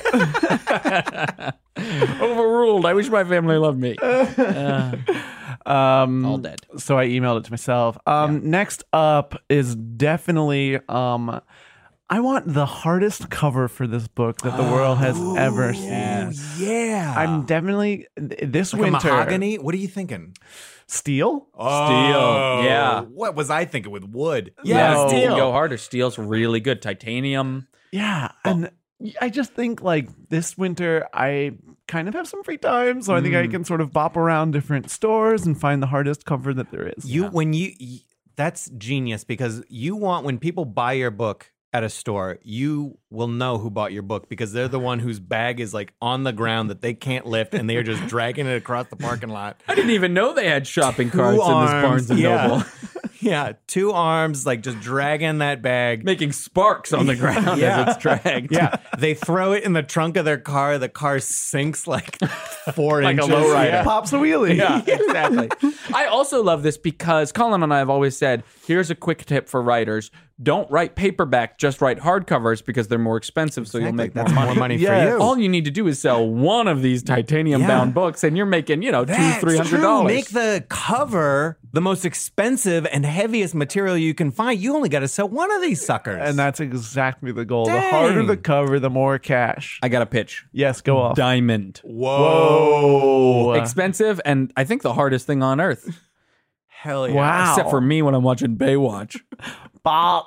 Overruled. I wish my family loved me. Uh. Um, All dead. So I emailed it to myself. Um, yeah. Next up is definitely, um, I want the hardest cover for this book that the oh, world has ever seen. Yeah. I'm definitely, this like winter. A mahogany? What are you thinking? Steel? Oh, Steel, yeah. What was I thinking with wood? Yeah, No. you can go harder. Steel's really good. Titanium. Yeah, and I just think like this winter I kind of have some free time, so I think I can sort of bop around different stores and find the hardest cover that there is. You when you y- that's genius because you want when people buy your book at a store, you will know who bought your book because they're the one whose bag is like on the ground that they can't lift and they are just dragging it across the parking lot. I didn't even know they had shopping carts Two in this arms, Barnes and yeah. Noble. Yeah, two arms like just dragging that bag. Making sparks on the ground Yeah. as it's dragged. Yeah, they throw it in the trunk of their car. The car sinks like four Like a inches. lowrider. Yeah. Pops a wheelie. Yeah, exactly. I also love this because Colin and I have always said, here's a quick tip for writers. Don't write paperback, just write hardcovers because they're more expensive, so you'll Exactly. make That's more money. more money Yes. for you. All you need to do is sell one of these titanium-bound Yeah. books, and you're making, you know, two, That's three hundred true. dollars. Make the cover the most expensive and heaviest material you can find. You only got to sell one of these suckers. And that's exactly the goal. The Dang. harder the cover, the more cash. I got a pitch. Yes, go off. Diamond. Whoa. Expensive, and I think the hardest thing on earth. Hell yeah. Wow. Except for me when I'm watching Baywatch. Bob.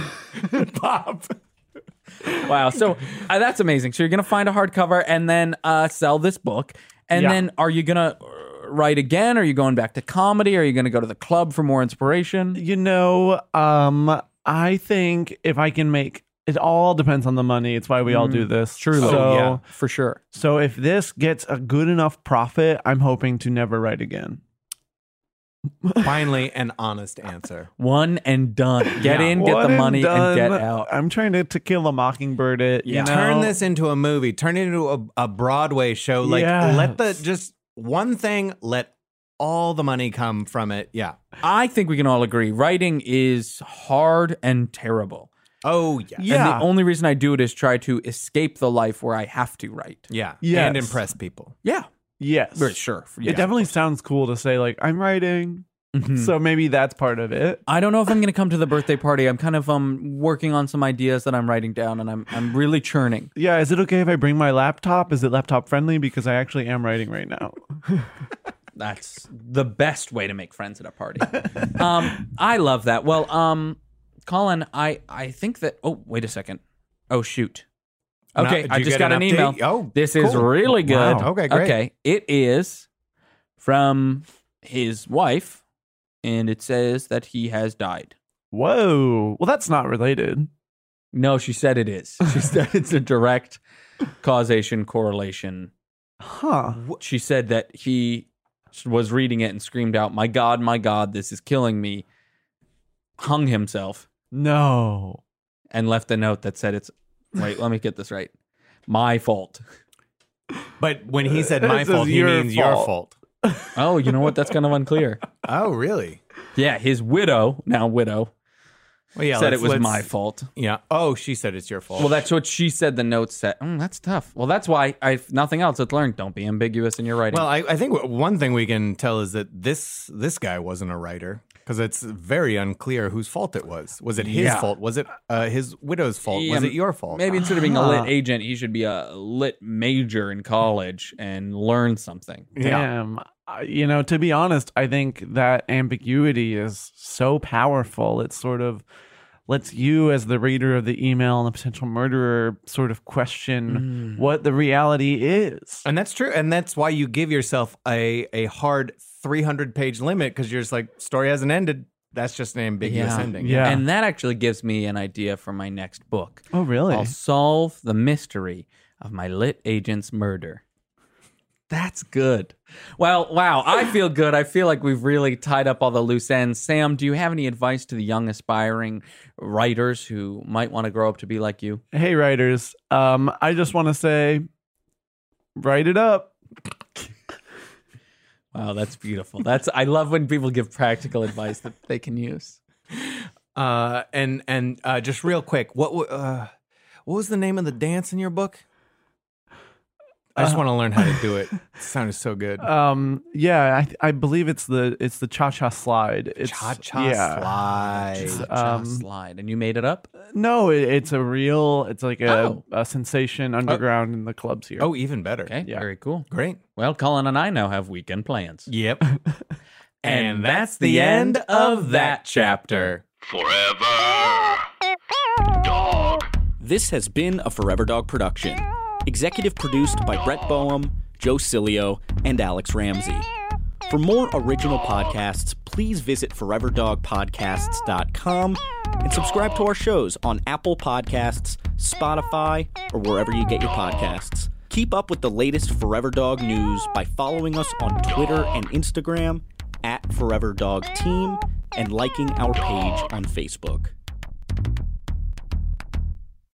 Pop. Wow. So uh, that's amazing. So you're going to find a hardcover and then uh, sell this book. And Yeah. then are you going to write again? Are you going back to comedy? Are you going to go to the club for more inspiration? You know, um, I think if I can make it all depends on the money. It's why we all do this. Truly. So, Oh, yeah, for sure. So if this gets a good enough profit, I'm hoping to never write again. Finally, an honest answer. One and done. Get Yeah. in, get One the money, done. and get out. I'm trying to To Kill a Mockingbird it. You Yeah. know? Turn this into a movie. Turn it into a, a Broadway show. Like, Yes. let the just one thing, let all the money come from it. Yeah. I think we can all agree writing is hard and terrible. Oh, yeah. Yeah. And the only reason I do it is try to escape the life where I have to write. Yeah. Yes. And impress people. Yeah. Yes. Very sure. Yeah. It definitely sounds cool to say, like, I'm writing. Mhm. So maybe that's part of it. I don't know if I'm going to come to the birthday party. I'm kind of um working on some ideas that I'm writing down, and I'm I'm really churning. Yeah, is it okay if I bring my laptop? Is it laptop friendly? Because I actually am writing right now. That's the best way to make friends at a party. um, I love that. Well, um, Colin, I I think that. Oh, wait a second. Oh, shoot. Now, Okay, did I you just get got an an email. update? Oh, this is cool. really good. Wow. Okay, great. Okay, it is from his wife, and it says that he has died. Whoa. Well, that's not related. No, she said it is. She said it's a direct causation correlation. Huh. She said that he was reading it and screamed out, "My God, my God, this is killing me." Hung himself No. and left a note that said, "It's wait, let me get this right. My fault." But when he said my This is fault, he your means your fault. fault. Oh, you know what? That's kind of unclear. Oh, really? Yeah, his widow, now widow, Well, yeah, said it let's- was let's- my fault. Yeah. Oh, she said it's your fault. Well, that's what she said. The note said, mm, "That's tough." Well, that's why I, if nothing else, it's learned. Don't be ambiguous in your writing. Well, I, I think one thing we can tell is that this this guy wasn't a writer because it's very unclear whose fault it was. Was it his Yeah. fault? Was it uh, his widow's fault? Yeah, Was it your fault? Maybe instead of being a lit Ah. agent, he should be a lit major in college and learn something. Damn. Uh, you know, to be honest, I think that ambiguity is so powerful. It sort of lets you, as the reader of the email and the potential murderer, sort of question what the reality is. And that's true. And that's why you give yourself a, a hard three hundred page limit because you're just like, story hasn't ended. That's just an ambiguous Yeah. ending. Yeah. And that actually gives me an idea for my next book. Oh, really? I'll solve the mystery of my lit agent's murder. That's good. Well, wow, I feel good. I feel like we've really tied up all the loose ends. Sam, do you have any advice to the young aspiring writers who might want to grow up to be like you? Hey, writers. Um, I just want to say, write it up. Wow, that's beautiful. That's I love when people give practical advice that they can use. Uh, and and uh, just real quick, what w- uh, what was the name of the dance in your book? I just Uh, want to learn how to do it. It sounded so good. Um, yeah, I I believe it's the it's the cha cha slide. It's Cha cha yeah. slide. Cha Um, slide, and you made it up? No, it, it's a real. It's like a, Oh. a sensation underground in the clubs here. Oh, even better. Okay, Yeah. very cool. Great. Well, Colin and I now have weekend plans. Yep. And that's the end of that chapter. Forever Dog. This has been a Forever Dog production. Executive produced by Brett Boehm, Joe Cilio, and Alex Ramsey. For more original podcasts, please visit forever dog podcasts dot com and subscribe to our shows on Apple Podcasts, Spotify, or wherever you get your podcasts. Keep up with the latest Forever Dog news by following us on Twitter and Instagram at Forever Dog Team and liking our page on Facebook.